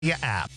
app.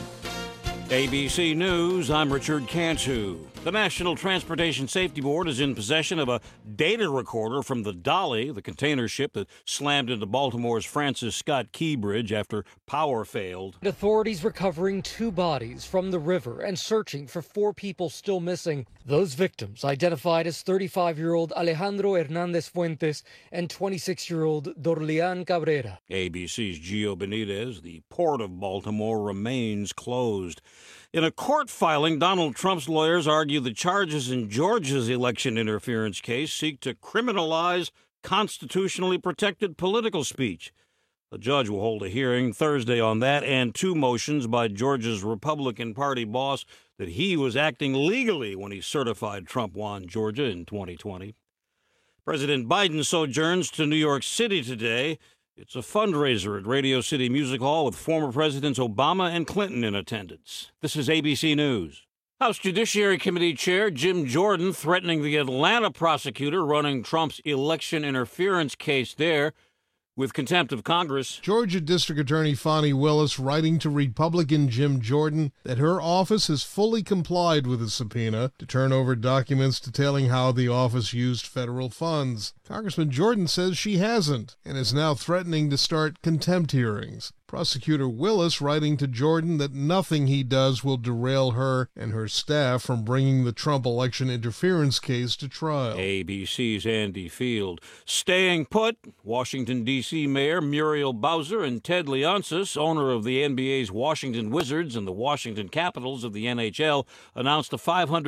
ABC News, I'm Richard Cantu. The National Transportation Safety Board is in possession of a data recorder from the Dolly, the container ship that slammed into Baltimore's Francis Scott Key Bridge after power failed. Authorities recovering 2 bodies from the river and searching for 4 people still missing. Those victims identified as 35-year-old Alejandro Hernandez Fuentes and 26-year-old Dorlian Cabrera. ABC's Gio Benitez, the port of Baltimore remains closed. In a court filing, Donald Trump's lawyers argue the charges in Georgia's election interference case seek to criminalize constitutionally protected political speech. The judge will hold a hearing Thursday on that and 2 motions by Georgia's Republican Party boss that he was acting legally when he certified Trump won Georgia in 2020. President Biden sojourns to New York City today. It's a fundraiser at Radio City Music Hall with former Presidents Obama and Clinton in attendance. This is ABC News. House Judiciary Committee Chair Jim Jordan threatening the Atlanta prosecutor running Trump's election interference case there with contempt of Congress. Georgia District Attorney Fani Willis writing to Republican Jim Jordan that her office has fully complied with a subpoena to turn over documents detailing how the office used federal funds. Congressman Jordan says she hasn't and is now threatening to start contempt hearings. Prosecutor Willis writing to Jordan that nothing he does will derail her and her staff from bringing the Trump election interference case to trial. ABC's Andy Field. Staying put, Washington, D.C. Mayor Muriel Bowser and Ted Leonsis, owner of the NBA's Washington Wizards and the Washington Capitals of the NHL, announced a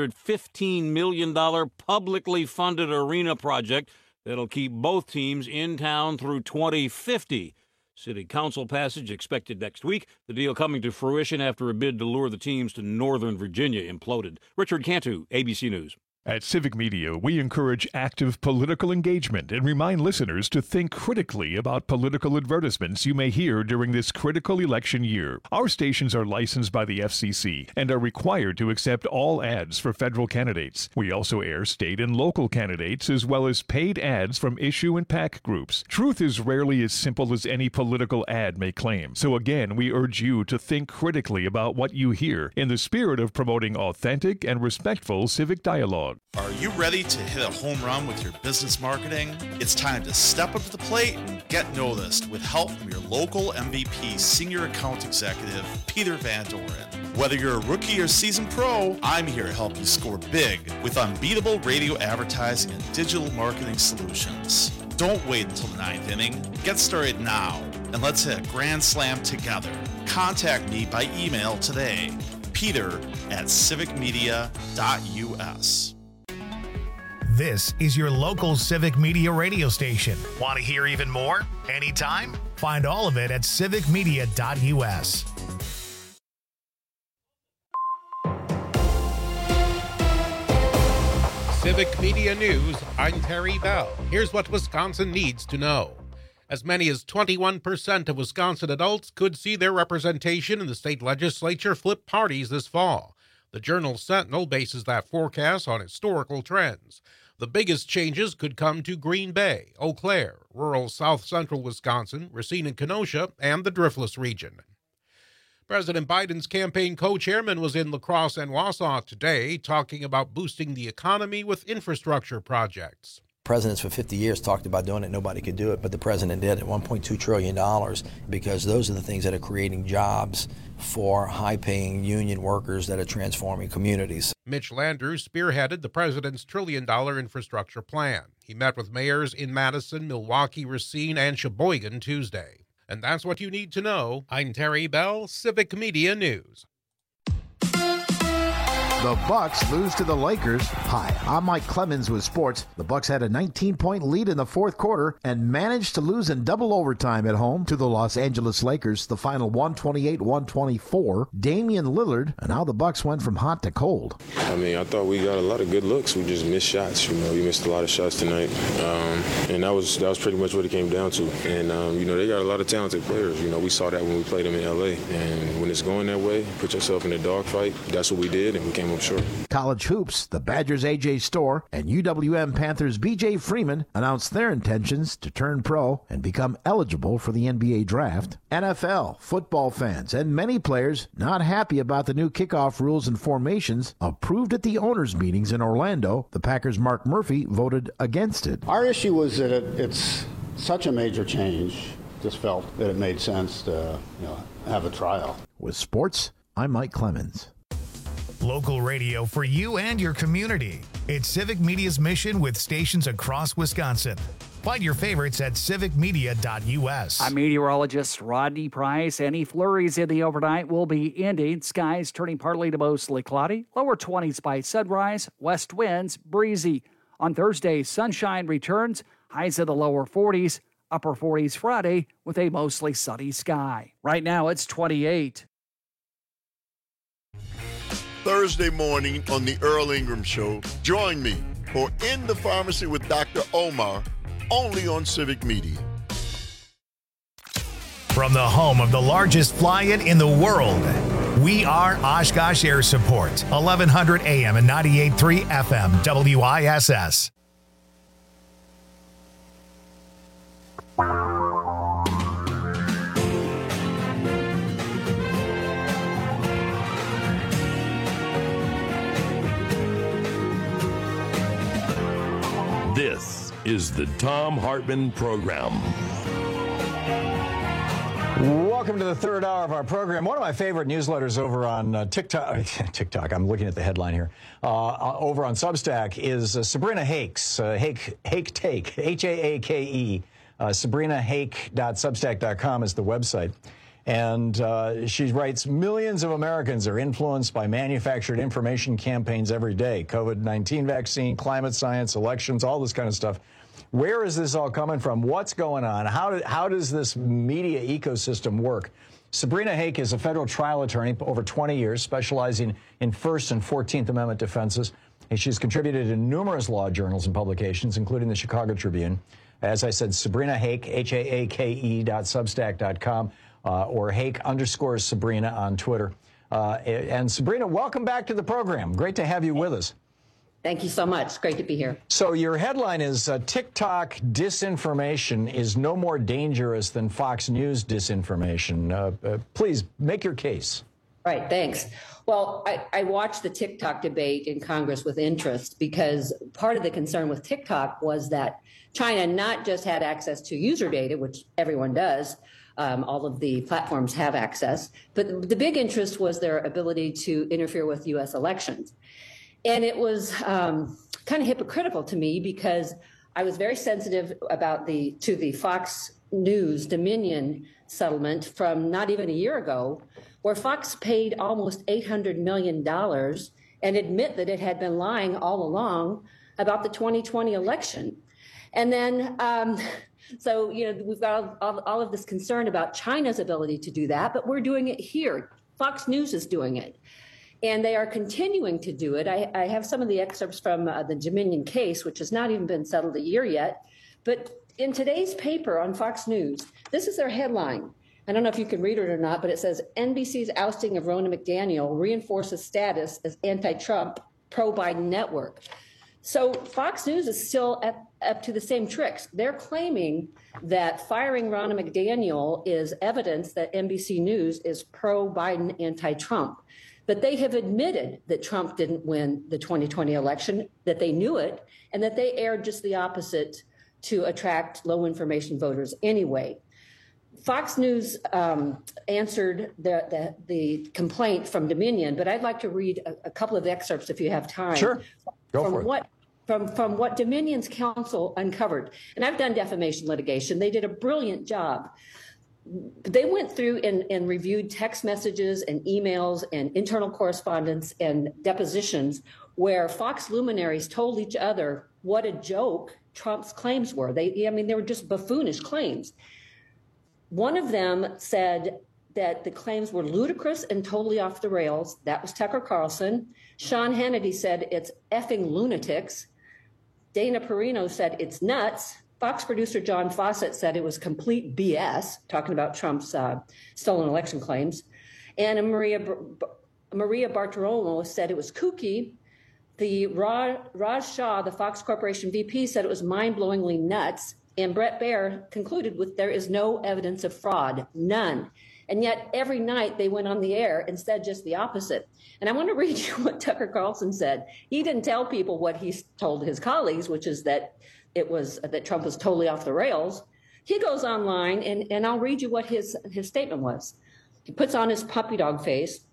$515 million publicly funded arena project that'll keep both teams in town through 2050. City Council passage expected next week. The deal coming to fruition after a bid to lure the teams to Northern Virginia imploded. Richard Cantu, ABC News. At Civic Media, we encourage active political engagement and remind listeners to think critically about political advertisements you may hear during this critical election year. Our stations are licensed by the FCC and are required to accept all ads for federal candidates. We also air state and local candidates as well as paid ads from issue and PAC groups. Truth is rarely as simple as any political ad may claim. So again, we urge you to think critically about what you hear in the spirit of promoting authentic and respectful civic dialogue. Are you ready to hit a home run with your business marketing? It's time to step up to the plate and get noticed with help from your local MVP Senior Account Executive, Peter Van Doren. Whether you're a rookie or seasoned pro, I'm here to help you score big with unbeatable radio advertising and digital marketing solutions. Don't wait until the 9th inning. Get started now, and let's hit a grand slam together. Contact me by email today, peter@civicmedia.us. This is your local Civic Media radio station. Want to hear even more? Anytime? Find all of it at civicmedia.us. Civic Media News, I'm Terry Bell. Here's what Wisconsin needs to know. As many as 21% of Wisconsin adults could see their representation in the state legislature flip parties this fall. The Journal Sentinel bases that forecast on historical trends. The biggest changes could come to Green Bay, Eau Claire, rural south-central Wisconsin, Racine and Kenosha, and the Driftless region. President Biden's campaign co-chairman was in La Crosse and Wausau today talking about boosting the economy with infrastructure projects. Presidents for 50 years talked about doing it, nobody could do it, but the president did at $1.2 trillion because those are the things that are creating jobs for high-paying union workers that are transforming communities. Mitch Landrieu spearheaded the president's $1 trillion infrastructure plan. He met with mayors in Madison, Milwaukee, Racine, and Sheboygan Tuesday. And that's what you need to know. I'm Terry Bell, Civic Media News. The Bucks lose to the Lakers. Hi, I'm Mike Clemens with sports. The Bucks had a 19-point lead in the fourth quarter and managed to lose in double overtime at home to the Los Angeles Lakers, the final 128-124. Damian Lillard, and how the Bucks went from hot to cold. I thought we got a lot of good looks. We just missed shots. We missed a lot of shots tonight, and that was pretty much what it came down to. And they got a lot of talented players. We saw that when we played them in LA. And when just going that way, put yourself in a dogfight. That's what we did, and we came up short. College hoops, the Badgers' A.J. Storr and UWM Panthers' B.J. Freeman announced their intentions to turn pro and become eligible for the NBA draft. NFL, football fans, and many players not happy about the new kickoff rules and formations approved at the owners' meetings in Orlando. The Packers' Mark Murphy voted against it. Our issue was that it's such a major change. Just felt that it made sense to have a trial. With sports, I'm Mike Clemens. Local radio for you and your community. It's Civic Media's mission with stations across Wisconsin. Find your favorites at civicmedia.us. I'm meteorologist Rodney Price. Any flurries in the overnight will be ending. Skies turning partly to mostly cloudy. Lower 20s by sunrise. West winds breezy. On Thursday, sunshine returns. Highs in the lower 40s. Upper 40s Friday with a mostly sunny sky. Right now it's 28. Thursday morning on the Earl Ingram Show, join me for In the Pharmacy with Dr. Omar, only on Civic Media. From the home of the largest fly-in in the world, we are Oshkosh Air Support, 1100 AM and 98.3 FM, WISS. This is the Thom Hartmann Program. Welcome to the third hour of our program. One of my favorite newsletters over on TikTok, I'm looking at the headline here, over on Substack is Sabrina Hake's, Hake Take, Haake, SabrinaHake.substack.com is the website. And she writes, millions of Americans are influenced by manufactured information campaigns every day. COVID-19 vaccine, climate science, elections, all this kind of stuff. Where is this all coming from? What's going on? How does this media ecosystem work? Sabrina Hake is a federal trial attorney over 20 years, specializing in First and 14th Amendment defenses. And she's contributed to numerous law journals and publications, including the Chicago Tribune. As I said, Sabrina Hake, HAAKE.substack.com. Or Hake_Sabrina on Twitter. And Sabrina, welcome back to the program. Great to have you with us. Thank you so much. Great to be here. So your headline is TikTok disinformation is no more dangerous than Fox News disinformation. Please make your case. Right. Thanks. Well, I watched the TikTok debate in Congress with interest because part of the concern with TikTok was that China not just had access to user data, which everyone does, all of the platforms have access. But the big interest was their ability to interfere with U.S. elections. And it was kind of hypocritical to me because I was very sensitive about to the Fox News Dominion settlement from not even a year ago, where Fox paid almost $800 million and admit that it had been lying all along about the 2020 election. And then so, we've got all of this concern about China's ability to do that, but we're doing it here. Fox News is doing it, and they are continuing to do it. I have some of the excerpts from the Dominion case, which has not even been settled a year yet. But in today's paper on Fox News, this is their headline. I don't know if you can read it or not, but it says, NBC's ousting of Ronna McDaniel reinforces status as anti-Trump, pro-Biden network. So Fox News is still up to the same tricks. They're claiming that firing Ronna McDaniel is evidence that NBC News is pro-Biden, anti-Trump. But they have admitted that Trump didn't win the 2020 election, that they knew it, and that they aired just the opposite to attract low information voters anyway. Fox News answered the complaint from Dominion, but I'd like to read a couple of excerpts if you have time. Sure, go for it. From what Dominion's counsel uncovered. And I've done defamation litigation. They did a brilliant job. They went through and reviewed text messages and emails and internal correspondence and depositions where Fox luminaries told each other what a joke Trump's claims were. They were just buffoonish claims. One of them said that the claims were ludicrous and totally off the rails. That was Tucker Carlson. Sean Hannity said it's effing lunatics. Dana Perino said it's nuts. Fox producer John Fawcett said it was complete BS, talking about Trump's stolen election claims. And Maria Bartiromo said it was kooky. The Raj Shah, the Fox Corporation VP, said it was mind-blowingly nuts. And Bret Baier concluded with there is no evidence of fraud, none. And yet every night they went on the air and said just the opposite. And I want to read you what Tucker Carlson said. He didn't tell people what he told his colleagues, which is that that Trump was totally off the rails. He goes online, and I'll read you what his statement was. He puts on his puppy dog face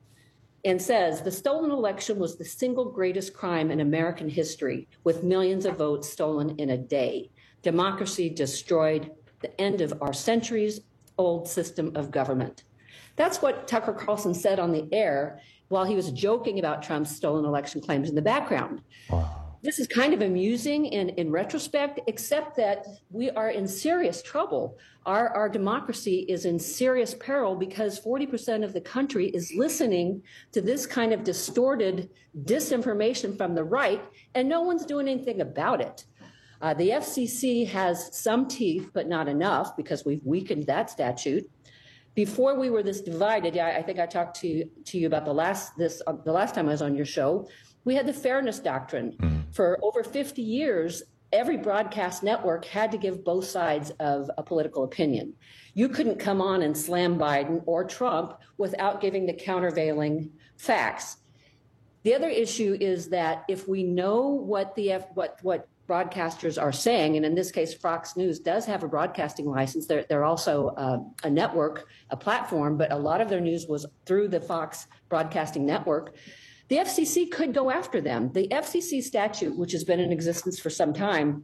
and says, the stolen election was the single greatest crime in American history, with millions of votes stolen in a day. Democracy destroyed, the end of our centuries-old system of government. That's what Tucker Carlson said on the air while he was joking about Trump's stolen election claims in the background. Wow. This is kind of amusing in retrospect, except that we are in serious trouble. Our democracy is in serious peril because 40% of the country is listening to this kind of distorted disinformation from the right, and no one's doing anything about it. The FCC has some teeth, but not enough because we've weakened that statute. Before we were this divided, I think I talked to you about the last time I was on your show. We had the fairness doctrine. For over 50 years, every broadcast network had to give both sides of a political opinion. You couldn't come on and slam Biden or Trump without giving the countervailing facts. The other issue is that if we know what broadcasters are saying, and in this case, Fox News does have a broadcasting license. They're also a network, a platform, but a lot of their news was through the Fox Broadcasting Network. The FCC could go after them. The FCC statute, which has been in existence for some time,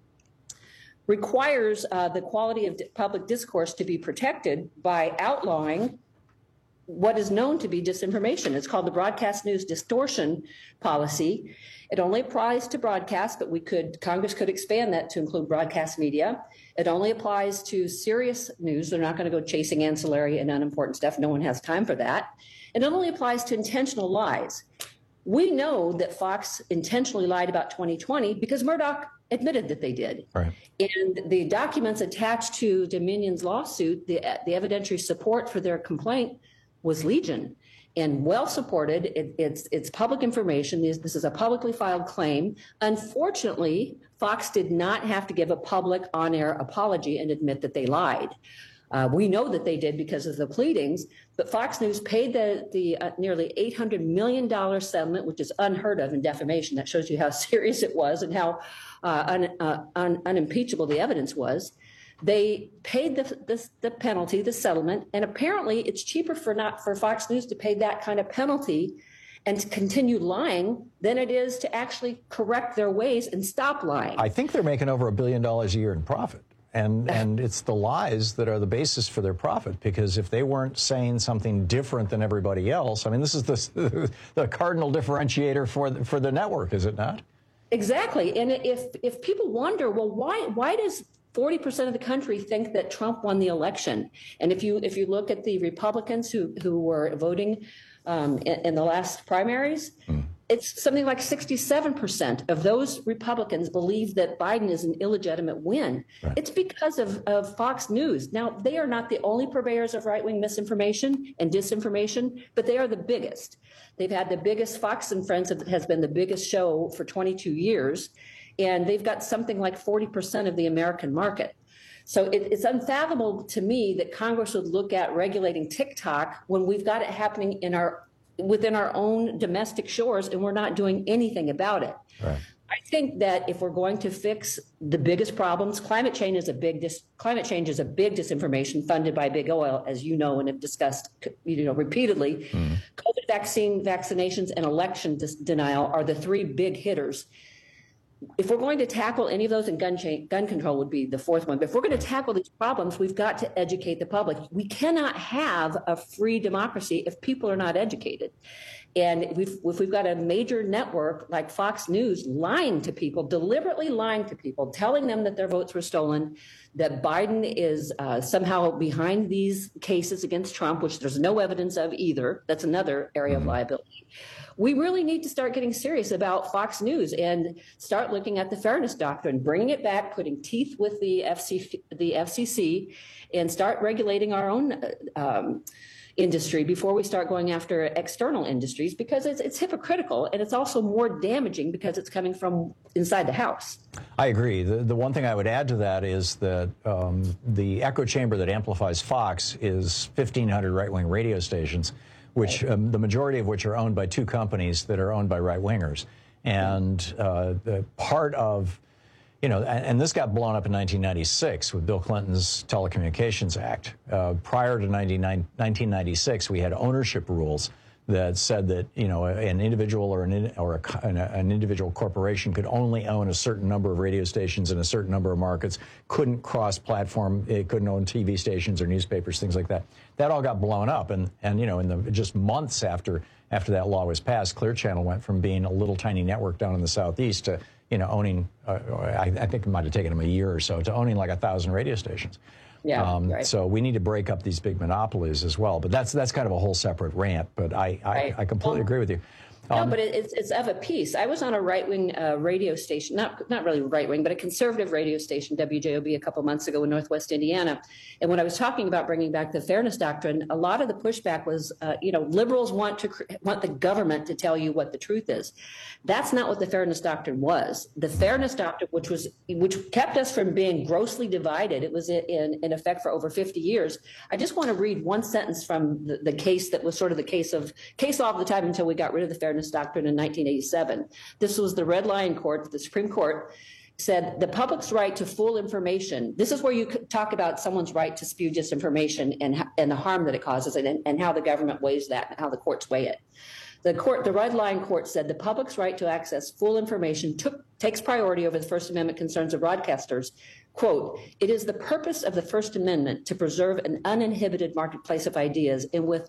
requires the quality of public discourse to be protected by outlawing what is known to be disinformation. It's called the Broadcast News Distortion Policy. It only applies to broadcast, but Congress could expand that to include broadcast media. It only applies to serious news. They're not going to go chasing ancillary and unimportant stuff. No one has time for that. It only applies to intentional lies. We know that Fox intentionally lied about 2020 because Murdoch admitted that they did. Right. And the documents attached to Dominion's lawsuit, the evidentiary support for their complaint was legion and well supported. It's public information. This is a publicly filed claim. Unfortunately, Fox did not have to give a public on-air apology and admit that they lied. We know that they did because of the pleadings, but Fox News paid the nearly $800 million settlement, which is unheard of in defamation. That shows you how serious it was and how unimpeachable the evidence was. They paid the penalty, the settlement, and apparently it's cheaper for Fox News to pay that kind of penalty and to continue lying than it is to actually correct their ways and stop lying. I think they're making over $1 billion a year in profit. And it's the lies that are the basis for their profit, because if they weren't saying something different than everybody else, I mean, this is the cardinal differentiator for the network, is it not? Exactly. And if people wonder, well, why does 40% of the country think that Trump won the election? And if you look at the Republicans who were voting in the last primaries, it's something like 67% of those Republicans believe that Biden is an illegitimate win. Right. It's because of Fox News. Now, they are not the only purveyors of right-wing misinformation and disinformation, but they are the biggest. They've had the biggest. Fox and Friends has been the biggest show for 22 years, and they've got something like 40% of the American market. So it's unfathomable to me that Congress would look at regulating TikTok when we've got it happening within our own domestic shores, and we're not doing anything about it. Right. I think that if we're going to fix the biggest problems, climate change is a big disinformation funded by big oil, as you know and have discussed repeatedly. COVID vaccinations, and election denial are the three big hitters. If we're going to tackle any of those, and gun control would be the fourth one, but if we're going to tackle these problems, we've got to educate the public. We cannot have a free democracy if people are not educated. And if we've got a major network like Fox News lying to people, deliberately lying to people, telling them that their votes were stolen, that Biden is somehow behind these cases against Trump, which there's no evidence of either. That's another area of liability. We really need to start getting serious about Fox News and start looking at the fairness doctrine, bringing it back, putting teeth with the FCC, and start regulating our own industry before we start going after external industries, because it's hypocritical, and it's also more damaging because it's coming from inside the house. I agree. The one thing I would add to that is that the echo chamber that amplifies Fox is 1,500 right-wing radio stations, which the majority of which are owned by two companies that are owned by right-wingers. And the part of, and this got blown up in 1996 with Bill Clinton's Telecommunications Act. Prior to 1996, we had ownership rules that said that, an individual or an individual corporation could only own a certain number of radio stations in a certain number of markets, couldn't cross-platform, it couldn't own TV stations or newspapers, things like that. That all got blown up, and in the just months after that law was passed, Clear Channel went from being a little tiny network down in the southeast to owning, I think it might have taken them a year or so, to owning like 1,000 radio stations. Yeah, right. So we need to break up these big monopolies as well. But that's kind of a whole separate rant. But I completely agree with you. No, but it's of a piece. I was on a right-wing radio station, not really right-wing, but a conservative radio station, WJOB, a couple months ago in Northwest Indiana. And when I was talking about bringing back the Fairness Doctrine, a lot of the pushback was, liberals want the government to tell you what the truth is. That's not what the Fairness Doctrine was. The Fairness Doctrine, which kept us from being grossly divided, it was in effect for over 50 years. I just want to read one sentence from the case that was sort of the case law of the time until we got rid of the Fairness Doctrine in 1987. This was the Red Lion Court, the Supreme Court said the public's right to full information. This is where you talk about someone's right to spew disinformation and the harm that it causes and how the government weighs that and how the courts weigh it. The Red Lion Court said the public's right to access full information takes priority over the First Amendment concerns of broadcasters. Quote, it is the purpose of the First Amendment to preserve an uninhibited marketplace of ideas in which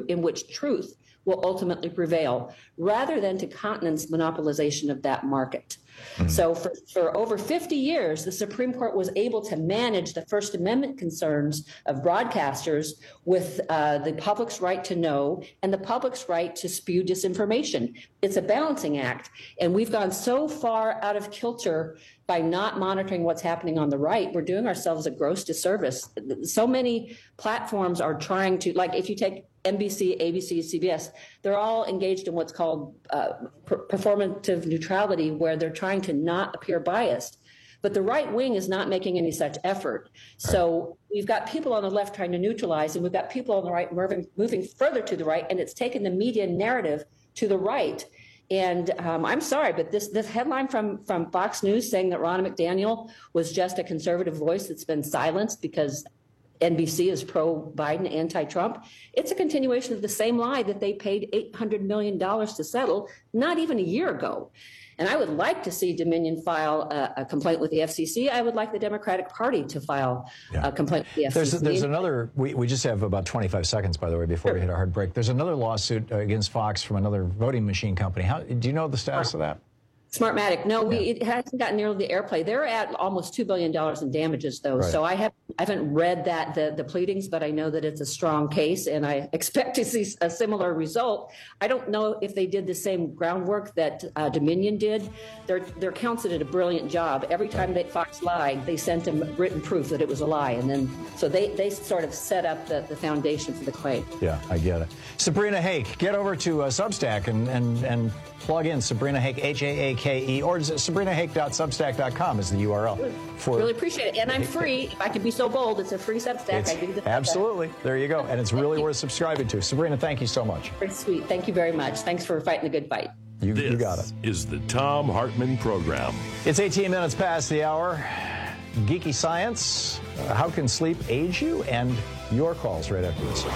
truth will ultimately prevail, rather than to countenance monopolization of that market. Mm-hmm. So for over 50 years, the Supreme Court was able to manage the First Amendment concerns of broadcasters with the public's right to know and the public's right to spew disinformation. It's a balancing act. And we've gone so far out of kilter by not monitoring what's happening on the right. We're doing ourselves a gross disservice. So many platforms are trying to, like if you take NBC, ABC, CBS, they're all engaged in what's called performative neutrality, where they're trying to not appear biased. But the right wing is not making any such effort. So we've got people on the left trying to neutralize, and we've got people on the right moving further to the right, and it's taken the media narrative to the right. And I'm sorry, but this headline from Fox News saying that Ronna McDaniel was just a conservative voice that's been silenced because NBC is pro-Biden, anti-Trump, it's a continuation of the same lie that they paid $800 million to settle not even a year ago. And I would like to see Dominion file a complaint with the FCC. I would like the Democratic Party to file a complaint with the FCC. There's another, we just have about 25 seconds, by the way, before we hit a hard break. There's another lawsuit against Fox from another voting machine company. Do you know the status of that? Smartmatic. No, it hasn't gotten nearly the airplay. They're at almost $2 billion in damages, though. Right. So I haven't read the pleadings, but I know that it's a strong case, and I expect to see a similar result. I don't know if they did the same groundwork that Dominion did. Their counsel did a brilliant job. Every time that Fox lied, they sent them written proof that it was a lie, and then so they sort of set up the foundation for the claim. Yeah, I get it. Sabrina Hake, get over to Substack and plug in Sabrina Hake, H-A-A-K-E, or sabrinahake.substack.com is the URL. Really appreciate it. And I'm free. If I could be so bold, it's a free Substack. I do the absolutely. There you go. And it's really worth subscribing to. Sabrina, thank you so much. Very sweet. Thank you very much. Thanks for fighting the good fight. You got it. This is the Thom Hartmann Program. It's 18 minutes past the hour. Geeky Science. How can sleep age you? And your calls right after this.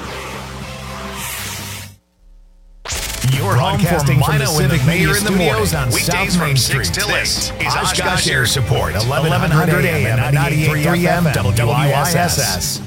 You're broadcasting from the Civic Media Studios on South Main Street. This is Oshkosh Air Support, 1100 AM, 98.3 FM, WISS.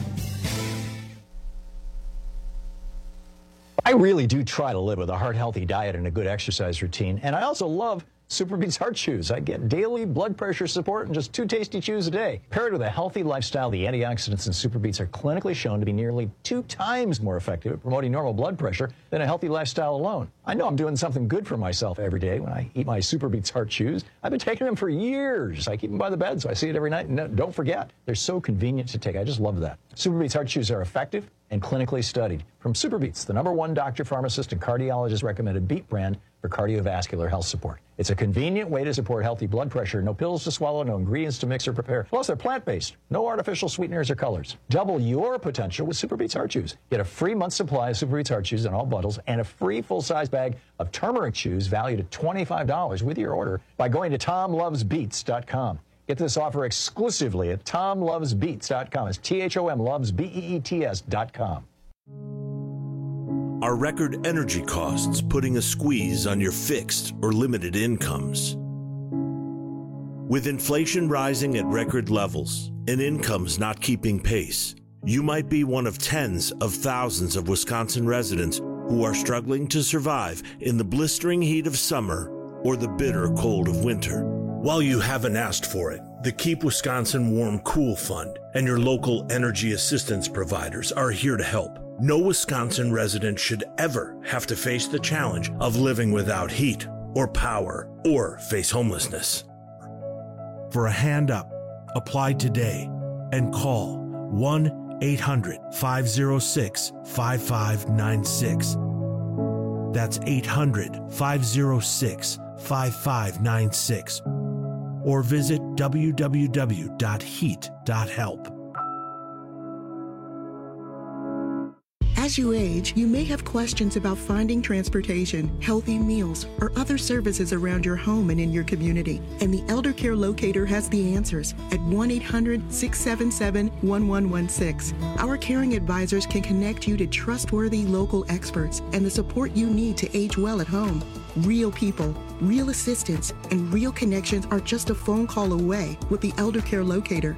I really do try to live with a heart-healthy diet and a good exercise routine, and I also love Superbeats Heart Chews. I get daily blood pressure support in just 2 tasty chews a day. Paired with a healthy lifestyle, the antioxidants in Superbeats are clinically shown to be nearly 2 times more effective at promoting normal blood pressure than a healthy lifestyle alone. I know I'm doing something good for myself every day when I eat my Superbeats Heart Chews. I've been taking them for years. I keep them by the bed, so I see it every night. And don't forget, they're so convenient to take. I just love that. Superbeats Heart Chews are effective and clinically studied. From SuperBeets, the #1 doctor, pharmacist, and cardiologist recommended beet brand for cardiovascular health support. It's a convenient way to support healthy blood pressure. No pills to swallow, no ingredients to mix or prepare. Plus, they're plant-based. No artificial sweeteners or colors. Double your potential with SuperBeets Heart Chews. Get a free month supply of SuperBeets Heart Chews in all bottles and a free full-size bag of turmeric chews valued at $25 with your order by going to TomLovesBeets.com. Get this offer exclusively at TomLovesBeets.com. It's THOM loves BEETS.com. Are record energy costs putting a squeeze on your fixed or limited incomes? With inflation rising at record levels and incomes not keeping pace, you might be one of tens of thousands of Wisconsin residents who are struggling to survive in the blistering heat of summer or the bitter cold of winter. While you haven't asked for it, the Keep Wisconsin Warm Cool Fund and your local energy assistance providers are here to help. No Wisconsin resident should ever have to face the challenge of living without heat or power or face homelessness. For a hand up, apply today and call 1-800-506-5596. That's 800-506-5596. Or visit www.heat.help. As you age, you may have questions about finding transportation, healthy meals, or other services around your home and in your community. And the Elder Care Locator has the answers at 1-800-677-1116. Our caring advisors can connect you to trustworthy local experts and the support you need to age well at home. Real people, real assistance, and real connections are just a phone call away with the Elder Care Locator.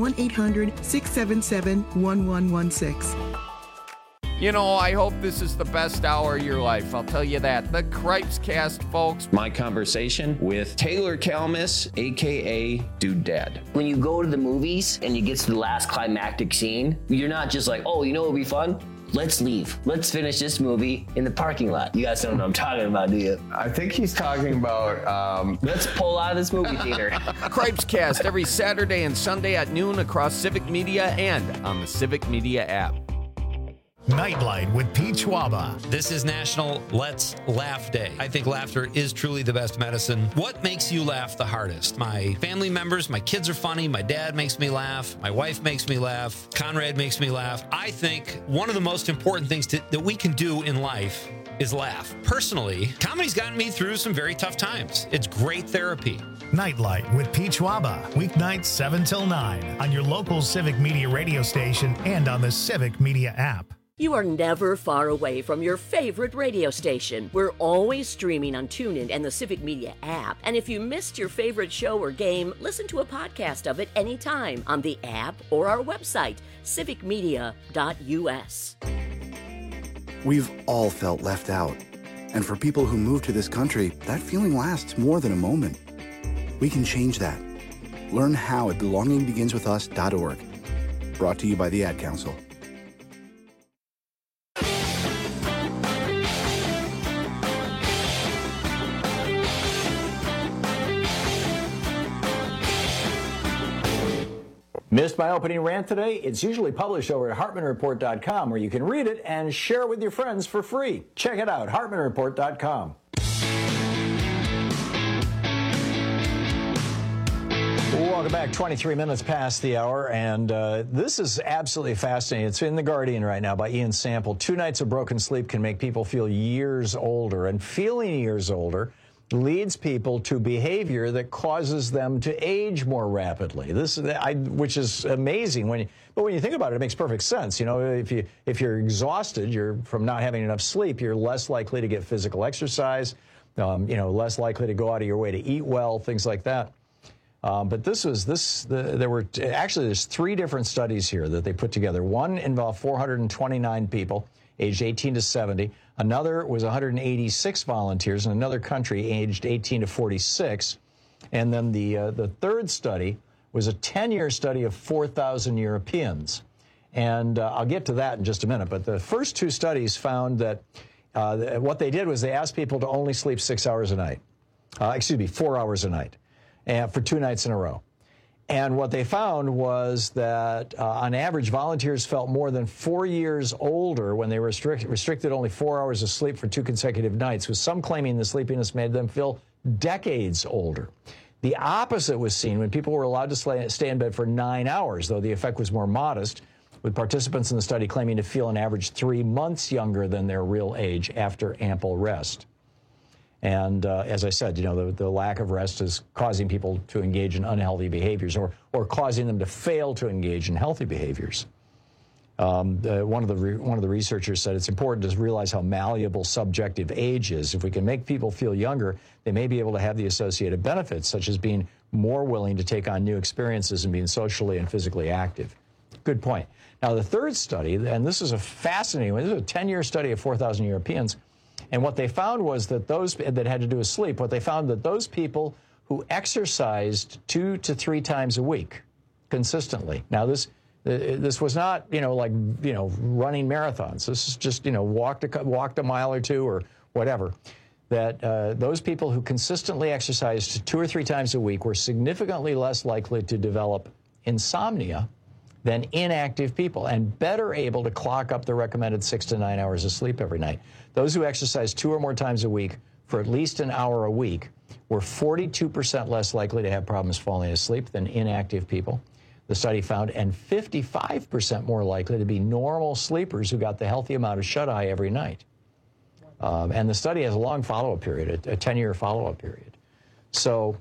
1-800-677-1116. You know, I hope this is the best hour of your life. I'll tell you that. The Cripes Cast, folks. My conversation with Taylor Kalmus, a.k.a. Dude Dad. When you go to the movies and you get to the last climactic scene, you're not just like, oh, you know what would be fun? Let's leave. Let's finish this movie in the parking lot. You guys don't know what I'm talking about, do you? I think he's talking about... Let's pull out of this movie theater. Cripes Cast every Saturday and Sunday at noon across Civic Media and on the Civic Media app. Nightlight with Pete Schwaba. This is National Let's Laugh Day. I think laughter is truly the best medicine. What makes you laugh the hardest? My family members, my kids are funny, my dad makes me laugh, my wife makes me laugh, Conrad makes me laugh. I think one of the most important things that we can do in life is laugh. Personally, comedy's gotten me through some very tough times. It's great therapy. Nightlight with Pete Schwaba. Weeknights 7 till 9 on your local Civic Media radio station and on the Civic Media app. You are never far away from your favorite radio station. We're always streaming on TuneIn and the Civic Media app. And if you missed your favorite show or game, listen to a podcast of it anytime on the app or our website, civicmedia.us. We've all felt left out. And for people who move to this country, that feeling lasts more than a moment. We can change that. Learn how at belongingbeginswithus.org. Brought to you by the Ad Council. Missed my opening rant today? It's usually published over at HartmanReport.com, where you can read it and share it with your friends for free. Check it out, HartmanReport.com. Welcome back. 23 minutes past the hour, and this is absolutely fascinating. It's in The Guardian right now by Ian Sample. 2 nights of broken sleep can make people feel years older, and feeling years older leads people to behavior that causes them to age more rapidly. Which is amazing. But when you think about it, it makes perfect sense. You know, if you're exhausted, from not having enough sleep, you're less likely to get physical exercise. Less likely to go out of your way to eat well, things like that. But there's 3 different studies here that they put together. One involved 429 people aged 18 to 70. Another was 186 volunteers in another country aged 18 to 46. And then the third study was a 10-year study of 4,000 Europeans. And I'll get to that in just a minute. But the first 2 studies found that what they did was they asked people to only sleep 4 hours a night, and for 2 nights in a row. And what they found was that, on average, volunteers felt more than 4 years older when they were restricted only 4 hours of sleep for 2 consecutive nights, with some claiming the sleepiness made them feel decades older. The opposite was seen when people were allowed to stay in bed for 9 hours, though the effect was more modest, with participants in the study claiming to feel an average 3 months younger than their real age after ample rest. And as I said, the lack of rest is causing people to engage in unhealthy behaviors or causing them to fail to engage in healthy behaviors. One of the researchers said it's important to realize how malleable subjective age is. If we can make people feel younger, they may be able to have the associated benefits, such as being more willing to take on new experiences and being socially and physically active. Good point. Now, the third study, and this is a fascinating one, this is a 10-year study of 4,000 Europeans, and what they found was that those that had to do with sleep, what they found that those people who exercised 2 to 3 times a week consistently. Now, this was not, running marathons. This is just, walked a mile or 2 or whatever. That those people who consistently exercised 2 or 3 times a week were significantly less likely to develop insomnia than inactive people, and better able to clock up the recommended 6 to 9 hours of sleep every night. Those who exercised 2 or more times a week for at least an hour a week were 42% less likely to have problems falling asleep than inactive people, the study found, and 55% more likely to be normal sleepers who got the healthy amount of shut-eye every night. And the study has a long follow-up period, a 10-year follow-up period. So,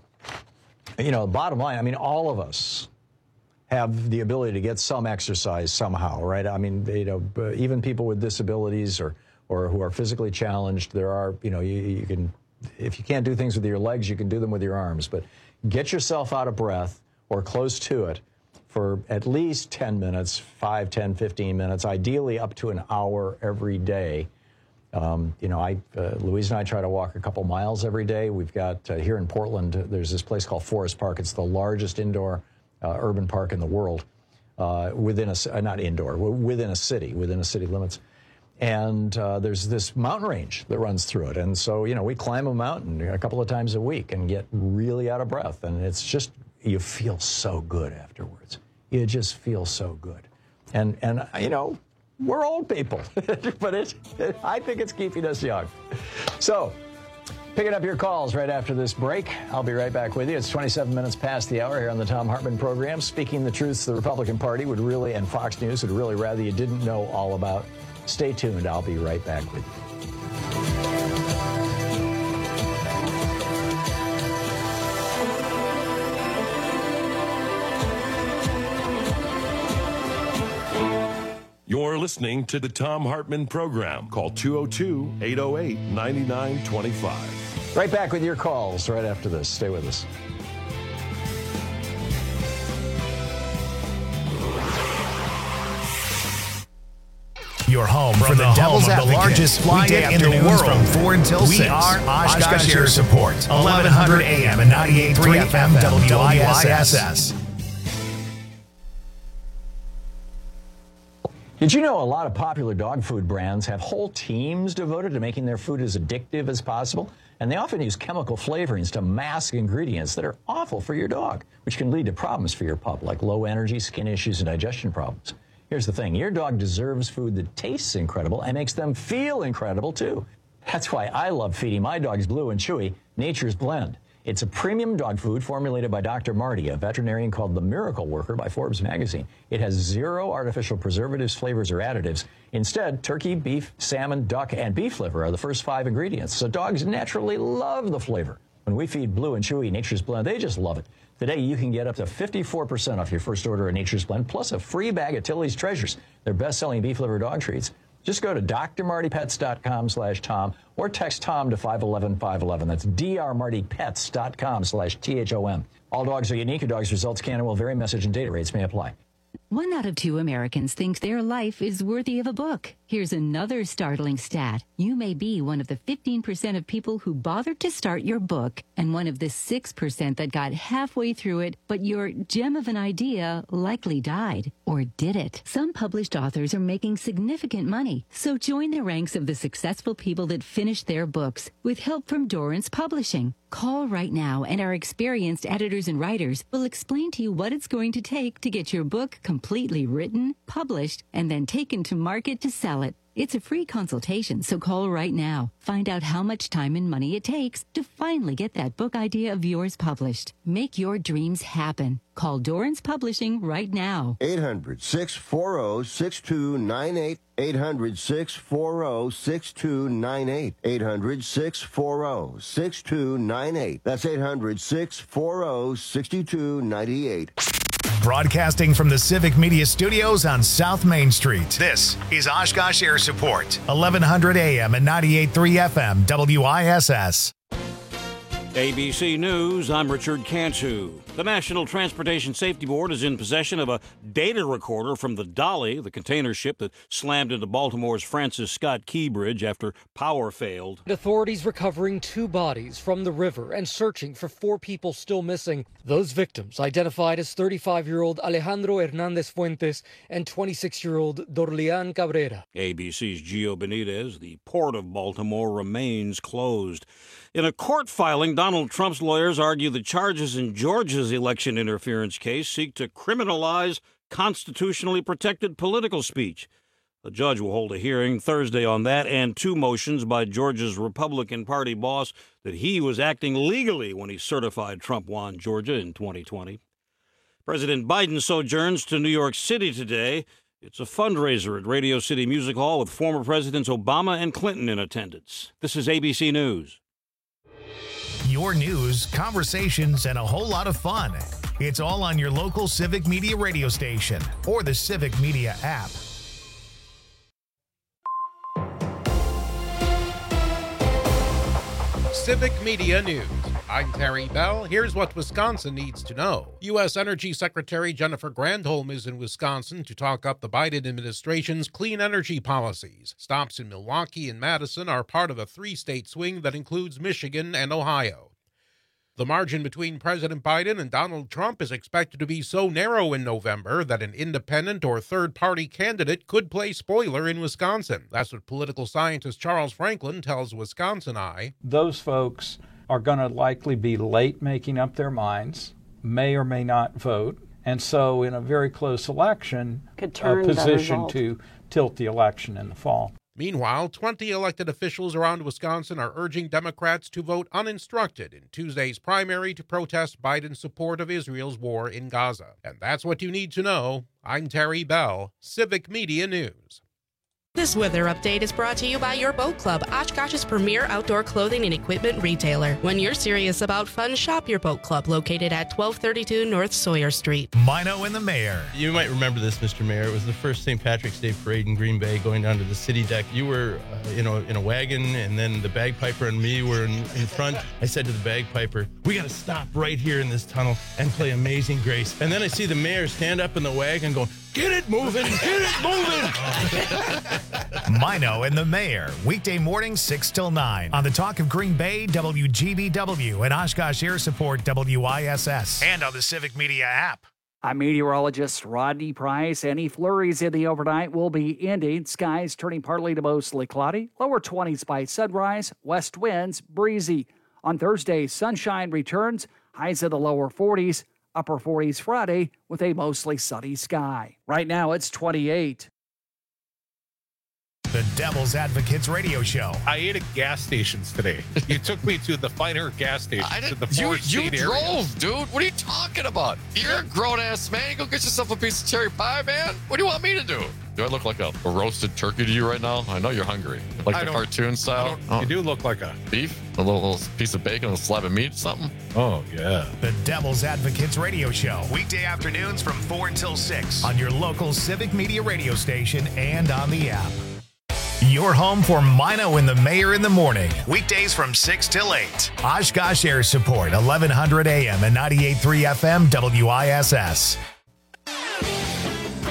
bottom line, all of us have the ability to get some exercise somehow, right? Even people with disabilities or who are physically challenged, there are, you can, if you can't do things with your legs, you can do them with your arms. But get yourself out of breath or close to it for at least 10 minutes, 5, 10, 15 minutes, ideally up to an hour every day. Louise and I try to walk a couple miles every day. We've got, here in Portland, there's this place called Forest Park. It's the largest indoor urban park in the world, within a city, within a city limits. And there's this mountain range that runs through it. And so, we climb a mountain a couple of times a week and get really out of breath. And it's just, you feel so good afterwards. You just feel so good. And we're old people, but I think it's keeping us young. So, picking up your calls right after this break. I'll be right back with you. It's 27 minutes past the hour here on the Thom Hartmann program. Speaking the truths the Republican Party and Fox News would really rather you didn't know all about. Stay tuned. I'll be right back with you. You're listening to the Thom Hartmann program. Call 202-808-9925. Right back with your calls right after this. Stay with us. Your home for the Devil's Advocate, the largest fly in the world, from 4 until 6. We are Oshkosh Air Support, 1100 AM and 98.3 FM WISS. Did you know a lot of popular dog food brands have whole teams devoted to making their food as addictive as possible? And they often use chemical flavorings to mask ingredients that are awful for your dog, which can lead to problems for your pup, like low energy, skin issues, and digestion problems. Here's the thing. Your dog deserves food that tastes incredible and makes them feel incredible, too. That's why I love feeding my dogs Blue and Chewy Nature's Blend. It's a premium dog food formulated by Dr. Marty, a veterinarian called the Miracle Worker by Forbes magazine. It has 0 artificial preservatives, flavors, or additives. Instead, turkey, beef, salmon, duck, and beef liver are the first 5 ingredients, so dogs naturally love the flavor. When we feed Blue and Chewy Nature's Blend, they just love it. Today, you can get up to 54% off your first order of Nature's Blend, plus a free bag of Tilly's Treasures, their best-selling beef liver dog treats. Just go to drmartypets.com/Tom or text Tom to 511-511. That's drmartypets.com/THOM. All dogs are unique. Your dog's results can and will vary. Message and data rates may apply. 1 out of 2 Americans think their life is worthy of a book. Here's another startling stat. You may be one of the 15% of people who bothered to start your book and one of the 6% that got halfway through it, but your gem of an idea likely died. Or did it? Some published authors are making significant money, so join the ranks of the successful people that finished their books with help from Dorrance Publishing. Call right now and our experienced editors and writers will explain to you what it's going to take to get your book completely written, published, and then taken to market to sell it. It's a free consultation, so call right now. Find out how much time and money it takes to finally get that book idea of yours published. Make your dreams happen. Call Dorrance Publishing right now. 800-640-6298. 800-640-6298. 800-640-6298. That's 800-640-6298. Broadcasting from the Civic Media Studios on South Main Street. This is Oshkosh Air Support, 1100 AM and 98.3 FM, WISS. ABC News, I'm Richard Cantu. The National Transportation Safety Board is in possession of a data recorder from the Dolly, the container ship that slammed into Baltimore's Francis Scott Key Bridge after power failed. Authorities recovering 2 bodies from the river and searching for 4 people still missing. Those victims identified as 35-year-old Alejandro Hernandez Fuentes and 26-year-old Dorlian Cabrera. ABC's Gio Benitez, the port of Baltimore remains closed. In a court filing, Donald Trump's lawyers argue the charges in Georgia's election interference case seek to criminalize constitutionally protected political speech. The judge will hold a hearing Thursday on that and 2 motions by Georgia's Republican Party boss that he was acting legally when he certified Trump won Georgia in 2020. President Biden sojourns to New York City today. It's a fundraiser at Radio City Music Hall with former Presidents Obama and Clinton in attendance. This is ABC News. Your news, conversations, and a whole lot of fun. It's all on your local Civic Media radio station or the Civic Media app. Civic Media News. I'm Terry Bell. Here's what Wisconsin needs to know. U.S. Energy Secretary Jennifer Granholm is in Wisconsin to talk up the Biden administration's clean energy policies. Stops in Milwaukee and Madison are part of a 3-state swing that includes Michigan and Ohio. The margin between President Biden and Donald Trump is expected to be so narrow in November that an independent or third-party candidate could play spoiler in Wisconsin. That's what political scientist Charles Franklin tells Wisconsin Eye. Those folks are going to likely be late making up their minds, may or may not vote, and so in a very close election, position to tilt the election in the fall. Meanwhile, 20 elected officials around Wisconsin are urging Democrats to vote uninstructed in Tuesday's primary to protest Biden's support of Israel's war in Gaza. And that's what you need to know. I'm Terry Bell, Civic Media News. This weather update is brought to you by your Boat Club, Oshkosh's premier outdoor clothing and equipment retailer. When you're serious about fun, shop your Boat Club, located at 1232 North Sawyer Street. Mino and the Mayor. You might remember this, Mr. Mayor. It was the first St. Patrick's Day parade in Green Bay, going down to the city deck. You were in a wagon, and then the bagpiper and me were in front. I said to the bagpiper, we got to stop right here in this tunnel and play Amazing Grace. And then I see the mayor stand up in the wagon going, get it moving, get it moving. Mino and the Mayor, weekday mornings 6 till 9 on the Talk of Green Bay, WGBW, and Oshkosh Air Support, WISS, and on the Civic Media app. I'm meteorologist Rodney Price. Any flurries in the overnight will be ending. Skies turning partly to mostly cloudy. Lower 20s by sunrise. West winds breezy. On Thursday, sunshine returns. Highs in the lower 40s. Upper 40s Friday with a mostly sunny sky. Right now, it's 28. The Devil's Advocates radio show. I ate at gas stations today. You took me to the finer gas stations. You drove, dude. What are you talking about? You're a grown-ass man. Go get yourself a piece of cherry pie, man. What do you want me to do? Do I look like a roasted turkey to you right now? I know you're hungry. Like the cartoon style? You do look like a beef? A little piece of bacon, a slab of meat, something? Oh, yeah. The Devil's Advocates radio show. Weekday afternoons from 4 until 6 on your local Civic Media radio station and on the app. Your home for Mino and the Mayor in the morning. Weekdays from 6 till 8. Oshkosh Air Support, 1100 AM and 98.3 FM, WISS.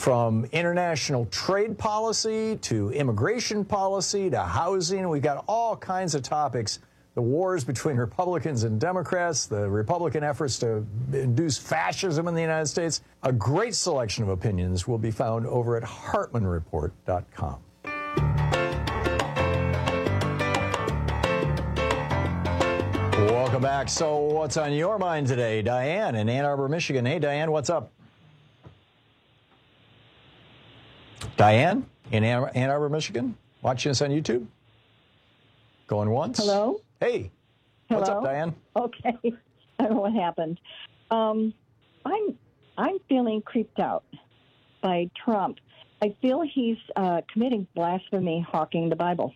from international trade policy to immigration policy to housing. We've got all kinds of topics. The wars between Republicans and Democrats, the Republican efforts to induce fascism in the United States. A great selection of opinions will be found over at HartmanReport.com. Welcome back. So what's on your mind today? Diane in Ann Arbor, Michigan. Hey, Diane, what's up? Diane in Ann Arbor, Michigan, watching us on YouTube. Going once. Hello? Hey. Hello? What's up, Diane? Okay. I don't know what happened. I'm feeling creeped out by Trump. I feel he's committing blasphemy, hawking the Bible.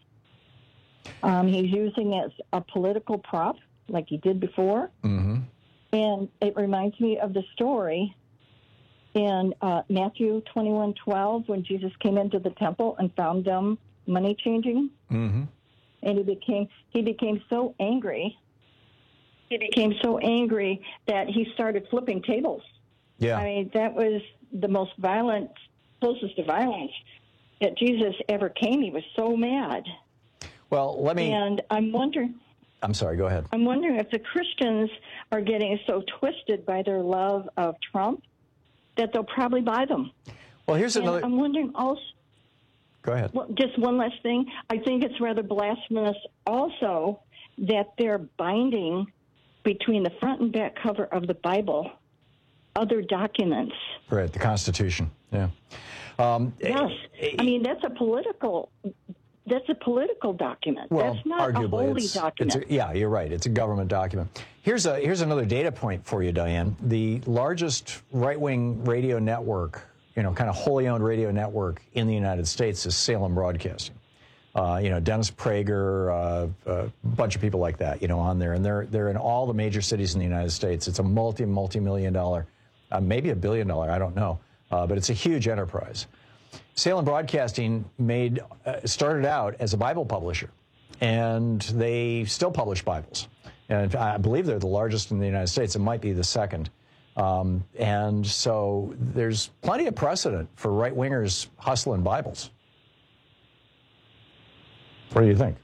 He's using it as a political prop, like he did before. Mm-hmm. And it reminds me of the story in Matthew 21:12 when Jesus came into the temple and found them money changing. Mm-hmm. And he became so angry. He became so angry that he started flipping tables. Yeah. I mean, that was the most violent, closest to violence that Jesus ever came. He was so mad. Well, And I'm wondering. I'm sorry, go ahead. I'm wondering if the Christians are getting so twisted by their love of Trump that they'll probably buy them. Well, here's another. I'm wondering also. Go ahead. Well, just one last thing. I think it's rather blasphemous also that they're binding between the front and back cover of the Bible other documents. Right, the Constitution. Yeah. Yes. I mean, that's a political document. Well, that's not arguably, a holy document. Yeah, you're right. It's a government document. Here's another data point for you, Diane. The largest right-wing radio network, kind of wholly owned radio network in the United States is Salem Broadcasting. Dennis Prager, a bunch of people like that, on there. And they're in all the major cities in the United States. It's a multi-million dollar, maybe $1 billion, I don't know. But it's a huge enterprise. Salem Broadcasting started out as a Bible publisher, and they still publish Bibles. And I believe they're the largest in the United States. It might be the second. And so there's plenty of precedent for right-wingers hustling Bibles. What do you think?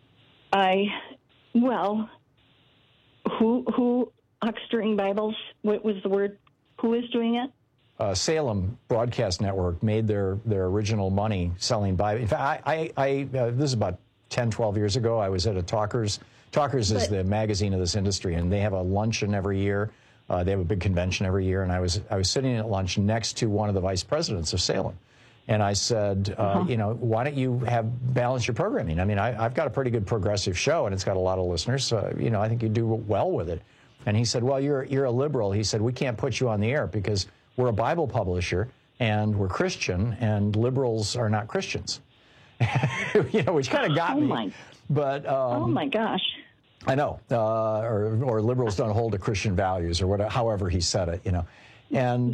Who huckstering Bibles? What was the word? Who is doing it? Salem Broadcast Network made their original money selling Bibles. In fact, this is about 10, 12 years ago. I was at a Talkers. Talkers is the magazine of this industry, and they have a luncheon every year. They have a big convention every year, and I was sitting at lunch next to one of the vice presidents of Salem. And I said, why don't you balance your programming? I mean, I've got a pretty good progressive show, and it's got a lot of listeners. I think you do well with it. And he said, well, you're a liberal. He said, we can't put you on the air because we're a Bible publisher, and we're Christian, and liberals are not Christians. Which kind of got me. But oh my gosh. I know, or liberals don't hold to Christian values, or whatever. However he said it, And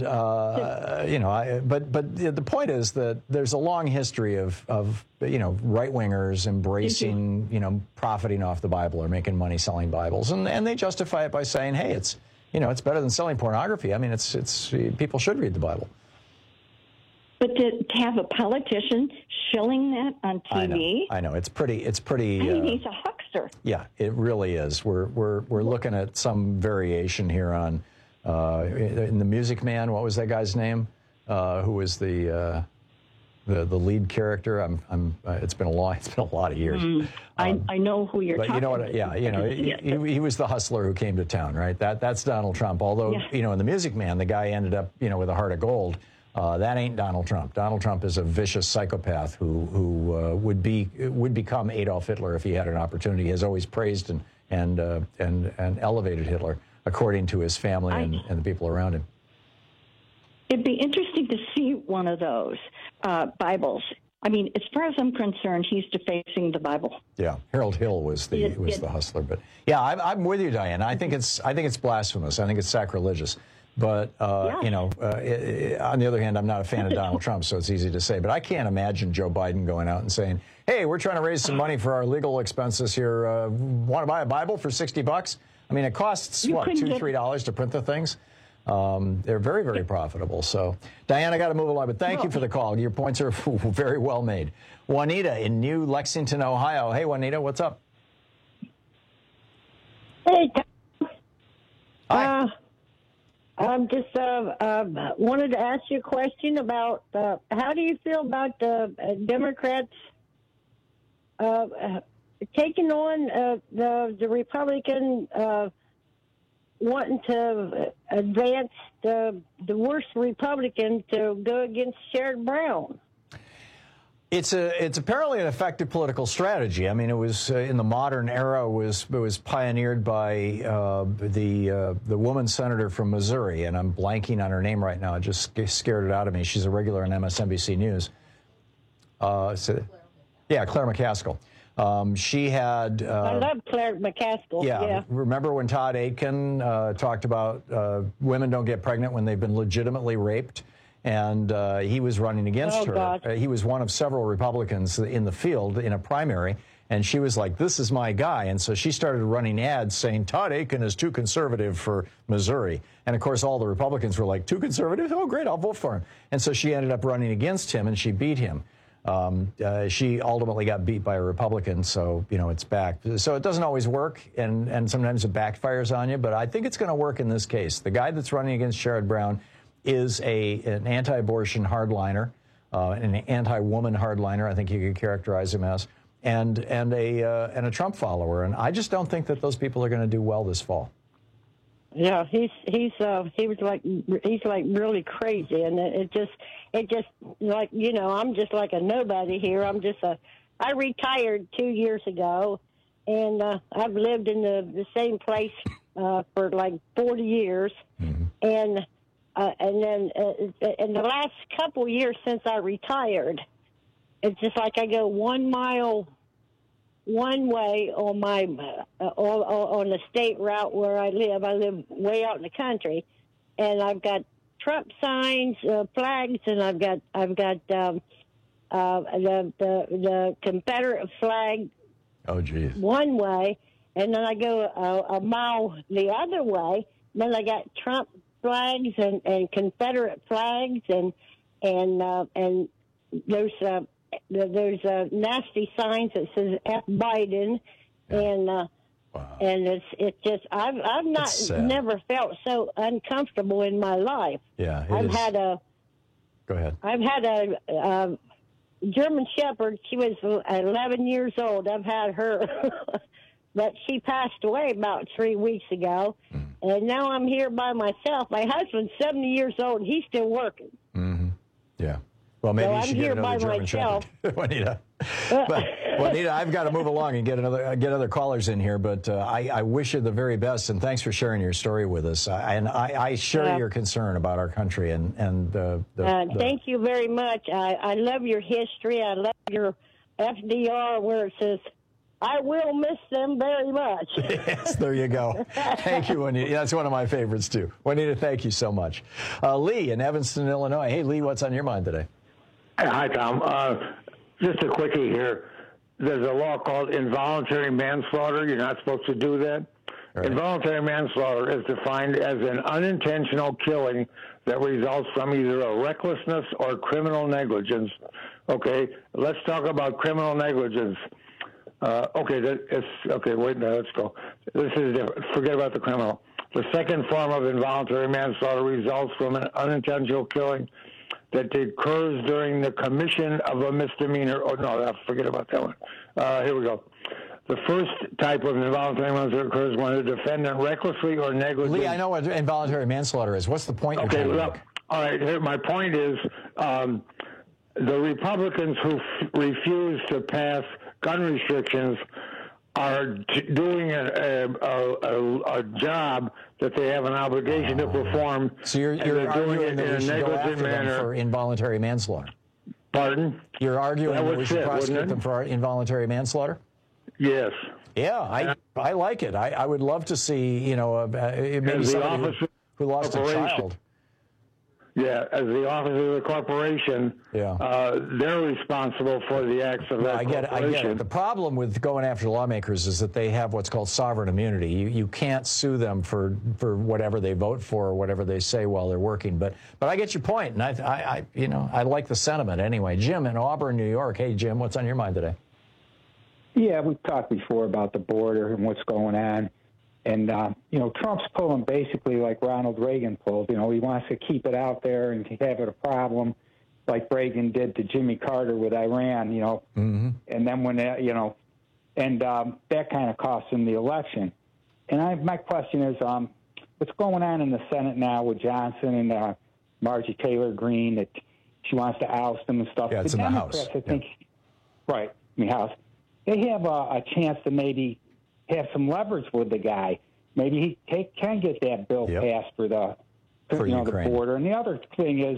but the point is that there's a long history of right-wingers embracing profiting off the Bible or making money selling Bibles, and they justify it by saying, hey, it's better than selling pornography. I mean, it's people should read the Bible. But to have a politician shilling that on TV, I know it's pretty. I mean, he's a huckster. Yeah, it really is. We're looking at some variation here on. In The Music Man, what was that guy's name? Who was the lead character? It's been a lot of years. I know who you're talking about. But you know what? He was the hustler who came to town, right? That's Donald Trump. Although in The Music Man, the guy ended up with a heart of gold. That ain't Donald Trump. Donald Trump is a vicious psychopath who would become Adolf Hitler if he had an opportunity. He has always praised and elevated Hitler, according to his family and the people around him. It'd be interesting to see one of those Bibles. I mean, as far as I'm concerned, he's defacing the Bible. Yeah, Harold Hill was the hustler, but yeah, I'm with you, Diane. I think it's blasphemous. I think it's sacrilegious. But on the other hand, I'm not a fan of Donald Trump, so it's easy to say. But I can't imagine Joe Biden going out and saying, "Hey, we're trying to raise some money for our legal expenses here. Want to buy a Bible for $60? I mean, it costs, $2 or $3 to print the things? They're very, very profitable. So, Diane, I got to move along, but thank you for the call. Your points are very well made. Juanita in New Lexington, Ohio. Hey, Juanita, what's up? Hey, hi. I'm just wanted to ask you a question about how do you feel about the Democrats taking on the Republican wanting to advance the worst Republican to go against Sherrod Brown? It's apparently an effective political strategy. I mean, it was in the modern era. It was pioneered by the woman senator from Missouri, and I'm blanking on her name right now. It just scared it out of me. She's a regular on MSNBC News. Claire McCaskill. She had. I love Claire McCaskill. Yeah. Remember when Todd Aitken talked about women don't get pregnant when they've been legitimately raped? And he was running against her. God. He was one of several Republicans in the field in a primary, and she was like, this is my guy. And so she started running ads saying, Todd Aitken is too conservative for Missouri. And, of course, all the Republicans were like, too conservative? Oh, great, I'll vote for him. And so she ended up running against him, and she beat him. She ultimately got beat by a Republican, so, it's back. So it doesn't always work, and sometimes it backfires on you, but I think it's going to work in this case. The guy that's running against Sherrod Brown is an anti-abortion hardliner, an anti-woman hardliner, I think you could characterize him as, and a Trump follower. And I just don't think that those people are going to do well this fall. Yeah, he's like really crazy, and it just like, I'm just like a nobody here. I retired 2 years ago, and I've lived in the same place for like 40 years, and then in the last couple years since I retired, it's just like I go 1 mile one way on my on the state route where I live. I live way out in the country, and I've got Trump signs, flags, and I've got the Confederate flag. Oh, geez. One way, and then I go a mile the other way. Then I got Trump flags and Confederate flags, and there's nasty signs that says F Biden, and it's just I've never felt so uncomfortable in my life. Yeah, Go ahead. I've had a German Shepherd. She was 11 years old. I've had her, but she passed away about 3 weeks ago, and now I'm here by myself. My husband's 70 years old. And he's still working. Mm-hmm. Yeah. Well, maybe you should get another German Shepherd, Juanita. But, Juanita, I've got to move along and get other callers in here. But I wish you the very best, and thanks for sharing your story with us. I share your concern about our country and thank you very much. I love your history. I love your FDR where it says, I will miss them very much. Yes, there you go. Thank you, Juanita. That's one of my favorites, too. Juanita, thank you so much. Lee in Evanston, Illinois. Hey, Lee, what's on your mind today? Hi, Tom. Just a quickie here. There's a law called involuntary manslaughter. You're not supposed to do that. Right. Involuntary manslaughter is defined as an unintentional killing that results from either a recklessness or criminal negligence. Okay, let's talk about criminal negligence. Let's go. This is different. Forget about the criminal. The second form of involuntary manslaughter results from an unintentional killing that occurs during the commission of a misdemeanor. Oh, no, forget about that one. Here we go. The first type of involuntary manslaughter occurs when a defendant recklessly or negligently... Lee, I know what involuntary manslaughter is. What's the point you're trying to make? All right, here, my point is the Republicans who refuse to pass gun restrictions are doing a job that they have an obligation to perform. So you're arguing in a negligent manner for involuntary manslaughter. Pardon? You're arguing that we should prosecute them for involuntary manslaughter? Yes. Yeah, I like it. I would love to see, maybe somebody who lost a child. Yeah, as the officers of the corporation, they're responsible for the acts of that corporation. I get it. The problem with going after lawmakers is that they have what's called sovereign immunity. You can't sue them for whatever they vote for or whatever they say while they're working. But I get your point, and I like the sentiment anyway. Jim in Auburn, New York. Hey, Jim, what's on your mind today? Yeah, we've talked before about the border and what's going on. And, Trump's pulling basically like Ronald Reagan pulled. He wants to keep it out there and have it a problem like Reagan did to Jimmy Carter with Iran, Mm-hmm. And then when that, that kind of cost him the election. And my question is, what's going on in the Senate now with Johnson and Marjorie Taylor Greene, that she wants to oust him and stuff? Yeah, it's the in Democrats, the House. I think, right, in the House. They have a chance to maybe have some leverage with the guy. Maybe he can get that bill passed for the border. And the other thing is,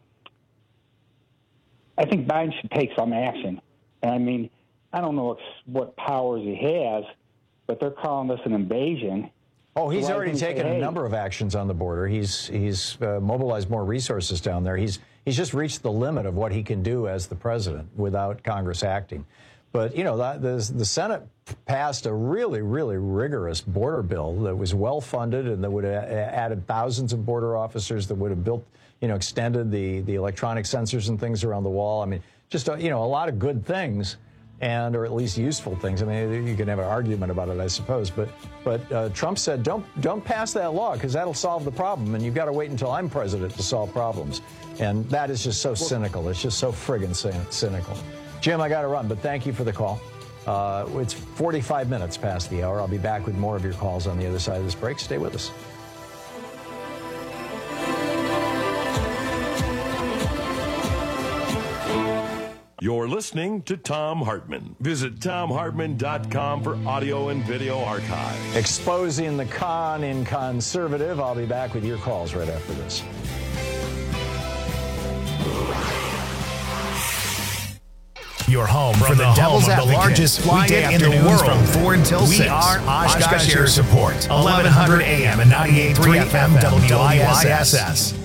I think Biden should take some action. And I mean, I don't know what powers he has, but they're calling this an invasion. Oh, he's already taken a number of actions on the border. He's mobilized more resources down there. He's just reached the limit of what he can do as the president without Congress acting. But, the Senate passed a really, really rigorous border bill that was well-funded and that would have added thousands of border officers, that would have built, extended the electronic sensors and things around the wall. I mean, just, a lot of good things, or at least useful things. I mean, you can have an argument about it, I suppose. But Trump said, don't pass that law because that'll solve the problem. And you've got to wait until I'm president to solve problems. And that is just so cynical. It's just so friggin' cynical. Jim, I got to run, but thank you for the call. It's 45 minutes past the hour. I'll be back with more of your calls on the other side of this break. Stay with us. You're listening to Thom Hartmann. Visit ThomHartmann.com for audio and video archive. Exposing the con in conservative. I'll be back with your calls right after this. Your home for the Devil's Advocate, the largest fly in the world, from 4 until 6. We are Oshkosh Air Support, 1100 AM and 98.3 FM WISS.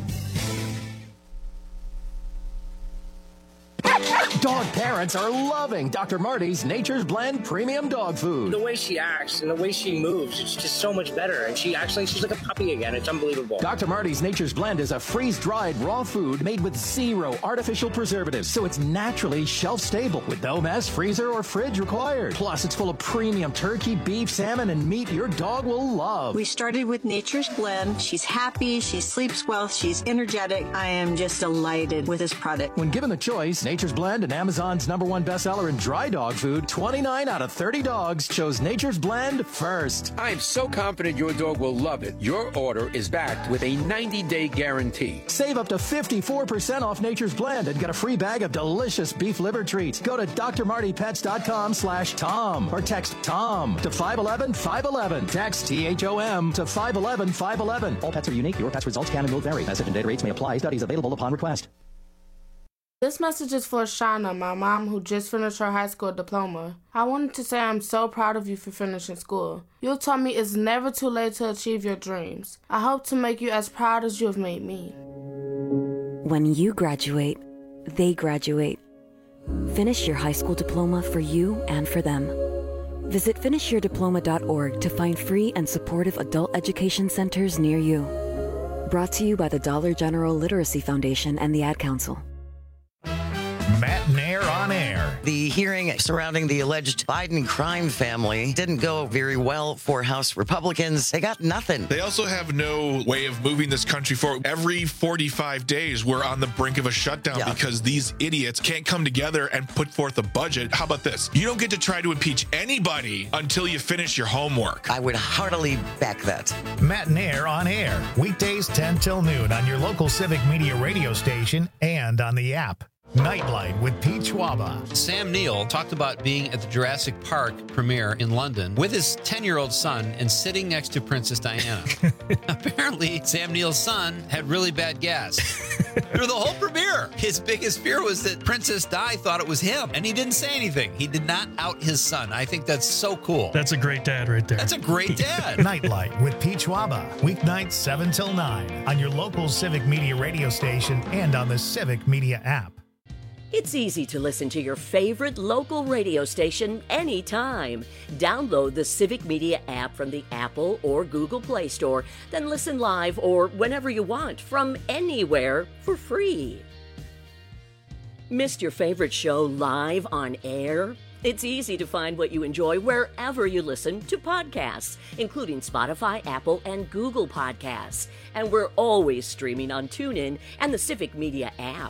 Dog parents are loving Dr. Marty's Nature's Blend Premium Dog Food. The way she acts and the way she moves, it's just so much better. And she's like a puppy again. It's unbelievable. Dr. Marty's Nature's Blend is a freeze-dried raw food made with 0 artificial preservatives, so it's naturally shelf-stable with no mess, freezer, or fridge required. Plus, it's full of premium turkey, beef, salmon, and meat your dog will love. We started with Nature's Blend. She's happy. She sleeps well. She's energetic. I am just delighted with this product. When given the choice, Nature's Blend and Amazon's #1 bestseller in dry dog food, 29 out of 30 dogs chose Nature's Blend first. I am so confident your dog will love it. Your order is backed with a 90-day guarantee. Save up to 54% off Nature's Blend and get a free bag of delicious beef liver treats. Go to drmartypets.com/Tom or text TOM to 511-511. Text THOM to 511-511. All pets are unique. Your pet's results can and will vary. Message and data rates may apply. Studies available upon request. This message is for Shauna, my mom, who just finished her high school diploma. I wanted to say I'm so proud of you for finishing school. You taught me it's never too late to achieve your dreams. I hope to make you as proud as you have made me. When you graduate, they graduate. Finish your high school diploma for you and for them. Visit finishyourdiploma.org to find free and supportive adult education centers near you. Brought to you by the Dollar General Literacy Foundation and the Ad Council. Matt Nair on air. The hearing surrounding the alleged Biden crime family didn't go very well for House Republicans. They got nothing. They also have no way of moving this country forward. Every 45 days, we're on the brink of a shutdown because these idiots can't come together and put forth a budget. How about this? You don't get to try to impeach anybody until you finish your homework. I would heartily back that. Matt Nair on air. Weekdays 10 till noon on your local Civic Media radio station and on the app. Nightlight with Pete Schwaba. Sam Neill talked about being at the Jurassic Park premiere in London with his 10-year-old son and sitting next to Princess Diana. Apparently, Sam Neill's son had really bad gas. Through the whole premiere, his biggest fear was that Princess Di thought it was him, and he didn't say anything. He did not out his son. I think that's so cool. That's a great dad right there. That's a great dad. Nightlight with Pete Schwaba. Weeknights 7 till 9 on your local Civic Media radio station and on the Civic Media app. It's easy to listen to your favorite local radio station anytime. Download the Civic Media app from the Apple or Google Play Store, then listen live or whenever you want from anywhere for free. Missed your favorite show live on air? It's easy to find what you enjoy wherever you listen to podcasts, including Spotify, Apple, and Google Podcasts. And we're always streaming on TuneIn and the Civic Media app.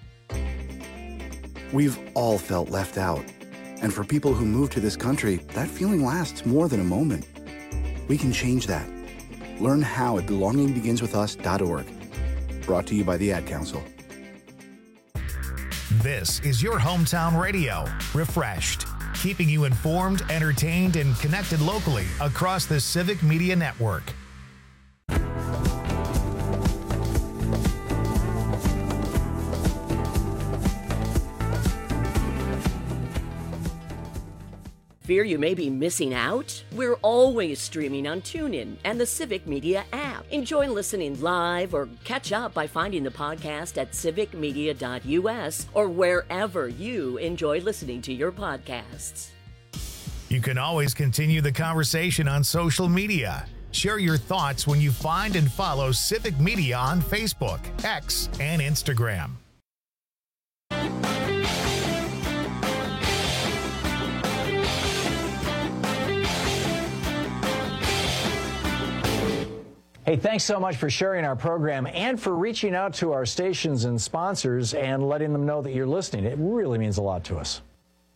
We've all felt left out. And for people who move to this country, that feeling lasts more than a moment. We can change that. Learn how at belongingbeginswithus.org. Brought to you by the Ad Council. This is your hometown radio, Refreshed, keeping you informed, entertained, and connected locally across the Civic Media Network. Fear you may be missing out? We're always streaming on TuneIn and the Civic Media app. Enjoy listening live or catch up by finding the podcast at civicmedia.us or wherever you enjoy listening to your podcasts. You can always continue the conversation on social media. Share your thoughts when you find and follow Civic Media on Facebook, X, and Instagram. Hey, thanks so much for sharing our program and for reaching out to our stations and sponsors and letting them know that you're listening. It really means a lot to us.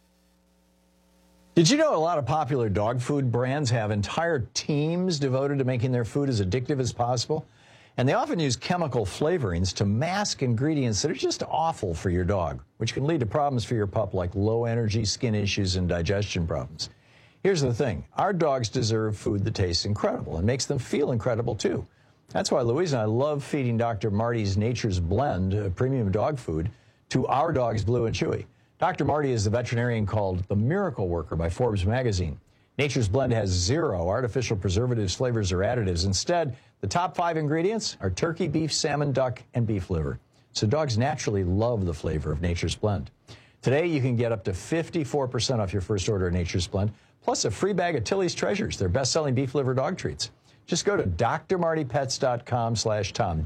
Did you know a lot of popular dog food brands have entire teams devoted to making their food as addictive as possible? And they often use chemical flavorings to mask ingredients that are just awful for your dog, which can lead to problems for your pup like low energy, skin issues, and digestion problems. Here's the thing. Our dogs deserve food that tastes incredible and makes them feel incredible, too. That's why Louise and I love feeding Dr. Marty's Nature's Blend, premium dog food, to our dogs, Blue and Chewy. Dr. Marty is the veterinarian called the Miracle Worker by Forbes magazine. Nature's Blend has 0 artificial preservatives, flavors, or additives. Instead, the top 5 ingredients are turkey, beef, salmon, duck, and beef liver. So dogs naturally love the flavor of Nature's Blend. Today, you can get up to 54% off your first order of Nature's Blend, plus a free bag of Tilly's Treasures, their best-selling beef liver dog treats. Just go to drmartypets.com/Tom,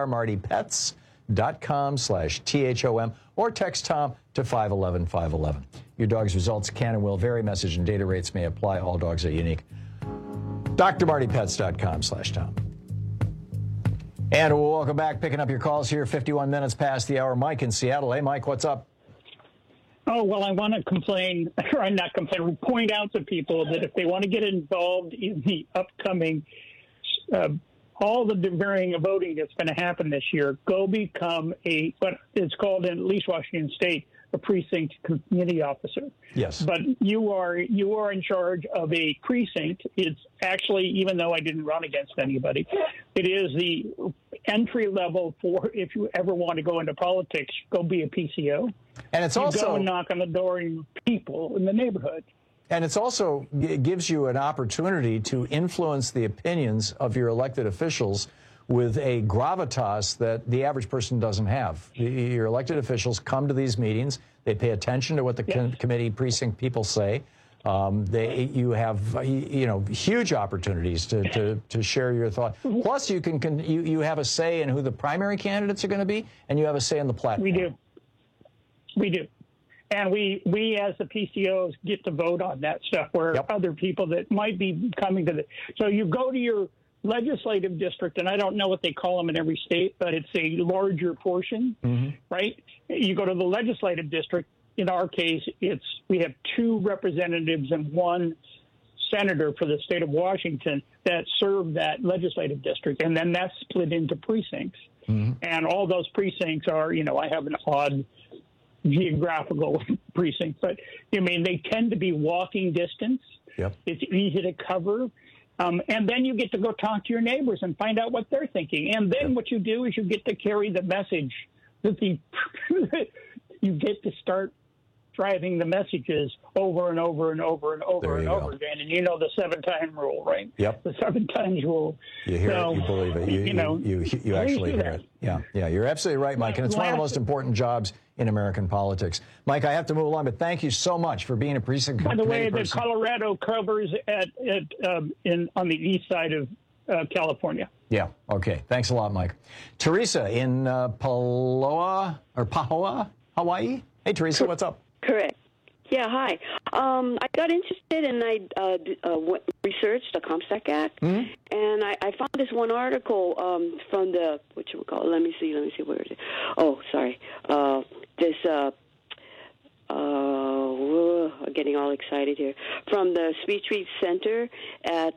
drmartypets.com/THOM, or text Tom to 511-511. Your dog's results can and will vary. Message and data rates may apply. All dogs are unique. drmartypets.com/Tom. And we'll welcome back, picking up your calls here, 51 minutes past the hour. Mike in Seattle. Hey, Mike, what's up? Oh, well, I want to complain, or not complain, point out to people that if they want to get involved in the upcoming, all the varying voting that's going to happen this year, go become what it's called in at least Washington State, a precinct committee officer. Yes. But you are in charge of a precinct. It's actually, even though I didn't run against anybody, it is the entry level for if you ever want to go into politics, go be a PCO. And it's you also go and knock on the door of people in the neighborhood. And it's also it gives you an opportunity to influence the opinions of your elected officials with a gravitas that the average person doesn't have. Your elected officials come to these meetings. They pay attention to what the committee precinct people say. You have huge opportunities to share your thoughts. Plus, you have a say in who the primary candidates are going to be, and you have a say in the platform. We do. And we as the PCOs get to vote on that stuff where other people that might be coming to the... So you go to your legislative district, and I don't know what they call them in every state, but it's a larger portion, right? You go to the legislative district. In our case, we have 2 representatives and 1 senator for the state of Washington that serve that legislative district, and then that's split into precincts. And all those precincts are, I have an odd geographical precinct. But, I mean, they tend to be walking distance. Yep. It's easy to cover. And then you get to go talk to your neighbors and find out what they're thinking. And then what you do is you get to carry the message that you get to start driving the messages over and over and over and over and over again. And you know the 7-time rule, right? Yep. The 7 times rule. You hear it, you believe it. You actually hear it. Yeah, you're absolutely right, Mike. And it's one of the most important jobs in American politics. Mike, I have to move along, but thank you so much for being a precinct committee person. By the way, the Colorado covers on the east side of California. Yeah, okay. Thanks a lot, Mike. Teresa in Pahoa, Hawaii. Hey, Teresa, what's up? Correct. Yeah, hi. I got interested and I researched the Comstock Act, and I found this one article from the, what you would call it? Let me see where it is. Oh, sorry. I'm getting all excited here. From the Speech Read Center at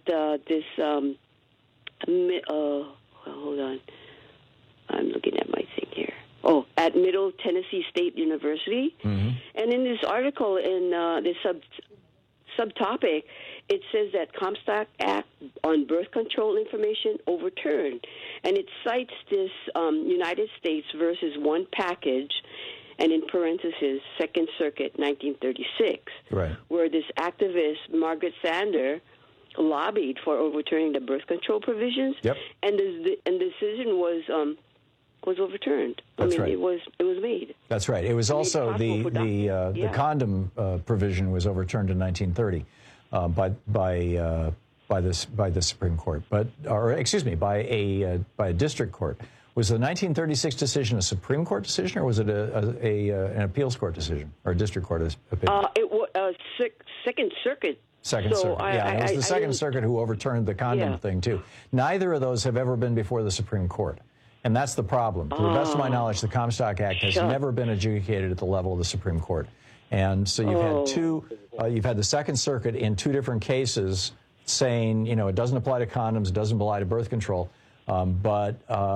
hold on. I'm looking at my thing here. Oh, at Middle Tennessee State University. Mm-hmm. And in this article, in this subtopic, it says that Comstock Act on birth control information overturned. And it cites this United States versus one package, and in parentheses, Second Circuit, 1936, right, where this activist, Margaret Sander, lobbied for overturning the birth control provisions. Yep. And the decision was overturned. That's right. It was made. That's right. It was also the condom provision was overturned in 1930 by the Supreme Court, by a district court. Was the 1936 decision a Supreme Court decision, or was it an appeals court decision, or a district court opinion? It was Second Circuit. Second Circuit, it was the Second Circuit who overturned the condom thing, too. Neither of those have ever been before the Supreme Court, and that's the problem. To the best of my knowledge, the Comstock Act has never been adjudicated at the level of the Supreme Court. And so you've had the Second Circuit in 2 different cases saying, it doesn't apply to condoms, it doesn't apply to birth control, but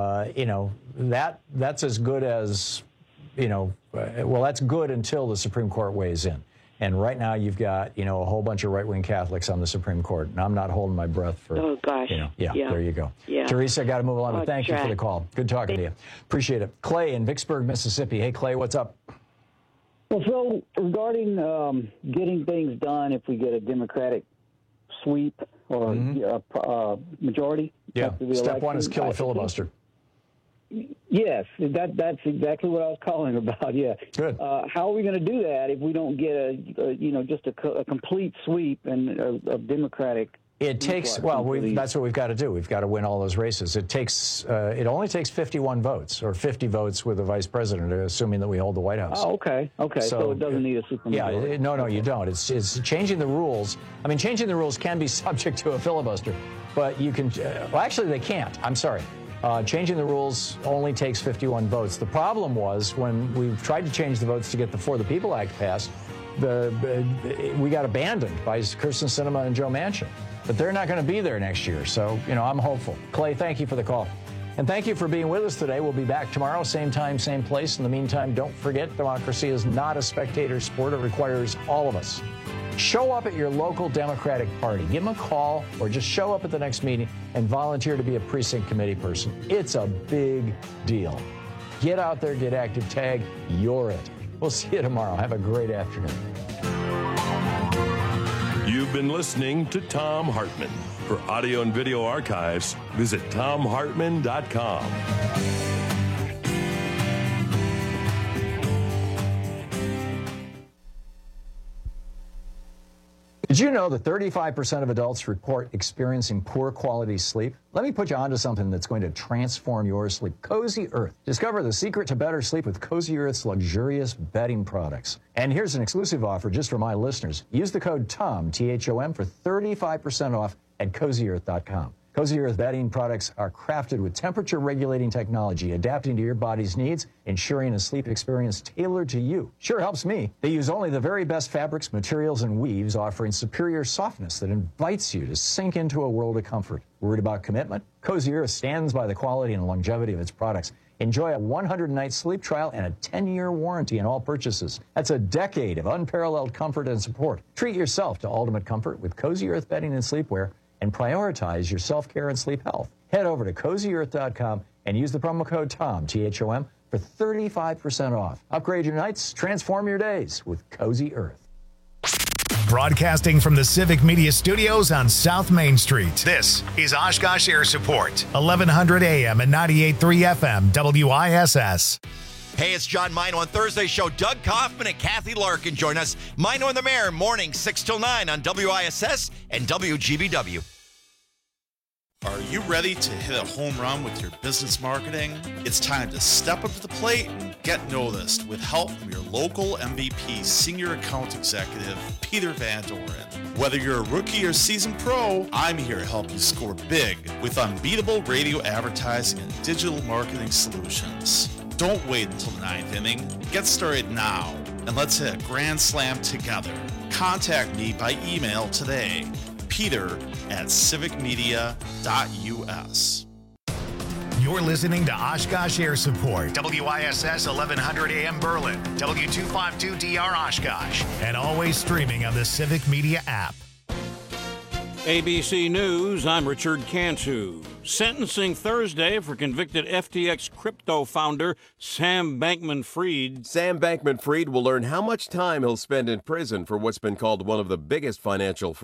that's as good as, that's good until the Supreme Court weighs in. And right now you've got, a whole bunch of right-wing Catholics on the Supreme Court. And I'm not holding my breath for, there you go. Yeah. Teresa, I got to move along, but thank you for the call. Good talking to you. Appreciate it. Clay in Vicksburg, Mississippi. Hey, Clay, what's up? Well, Phil, regarding getting things done, if we get a Democratic sweep or majority. Yeah, step one is kill a filibuster. Yes, that's exactly what I was calling about. Yeah. Good. How are we going to do that if we don't get just a complete sweep and a Democratic? It takes that's what we've got to do. We've got to win all those races. It only takes 51 votes or 50 votes with the vice president, assuming that we hold the White House. Oh, okay. So it doesn't need a supermajority. Yeah, no, you don't. It's changing the rules. I mean, changing the rules can be subject to a filibuster, but you can. Actually, they can't. I'm sorry. Changing the rules only takes 51 votes. The problem was when we tried to change the votes to get the For the People Act passed, we got abandoned by Kyrsten Sinema and Joe Manchin. But they're not going to be there next year, so, I'm hopeful. Clay, thank you for the call. And thank you for being with us today. We'll be back tomorrow, same time, same place. In the meantime, don't forget, democracy is not a spectator sport. It requires all of us. Show up at your local Democratic Party. Give them a call or just show up at the next meeting and volunteer to be a precinct committee person. It's a big deal. Get out there, get active, tag, you're it. We'll see you tomorrow. Have a great afternoon. You've been listening to Thom Hartmann. For audio and video archives, visit ThomHartmann.com. Did you know that 35% of adults report experiencing poor quality sleep? Let me put you onto something that's going to transform your sleep. Cozy Earth. Discover the secret to better sleep with Cozy Earth's luxurious bedding products. And here's an exclusive offer just for my listeners. Use the code THOM, T-H-O-M, for 35% off at CozyEarth.com. Cozy Earth bedding products are crafted with temperature-regulating technology, adapting to your body's needs, ensuring a sleep experience tailored to you. Sure helps me. They use only the very best fabrics, materials, and weaves, offering superior softness that invites you to sink into a world of comfort. Worried about commitment? Cozy Earth stands by the quality and longevity of its products. Enjoy a 100-night sleep trial and a 10-year warranty on all purchases. That's a decade of unparalleled comfort and support. Treat yourself to ultimate comfort with Cozy Earth bedding and sleepwear and prioritize your self-care and sleep health. Head over to CozyEarth.com and use the promo code TOM, T-H-O-M, for 35% off. Upgrade your nights, transform your days with Cozy Earth. Broadcasting from the Civic Media Studios on South Main Street. This is Oshkosh Air Support, 1100 AM and 98.3 FM, WISS. Hey, it's John Mino on Thursday's show. Doug Kaufman and Kathy Larkin join us. Mino and the Mayor, morning 6 till 9 on WISS and WGBW. Are you ready to hit a home run with your business marketing? It's time to step up to the plate and get noticed with help from your local MVP Senior Account Executive, Peter Van Doren. Whether you're a rookie or seasoned pro, I'm here to help you score big with unbeatable radio advertising and digital marketing solutions. Don't wait until the ninth inning. Get started now, and let's hit a grand slam together. Contact me by email today, peter@civicmedia.us. You're listening to Oshkosh Air Support, WISS 1100 AM Berlin, W252DR Oshkosh, and always streaming on the Civic Media app. ABC News, I'm Richard Cantu. Sentencing Thursday for convicted FTX crypto founder Sam Bankman-Fried. Sam Bankman-Fried will learn how much time he'll spend in prison for what's been called one of the biggest financial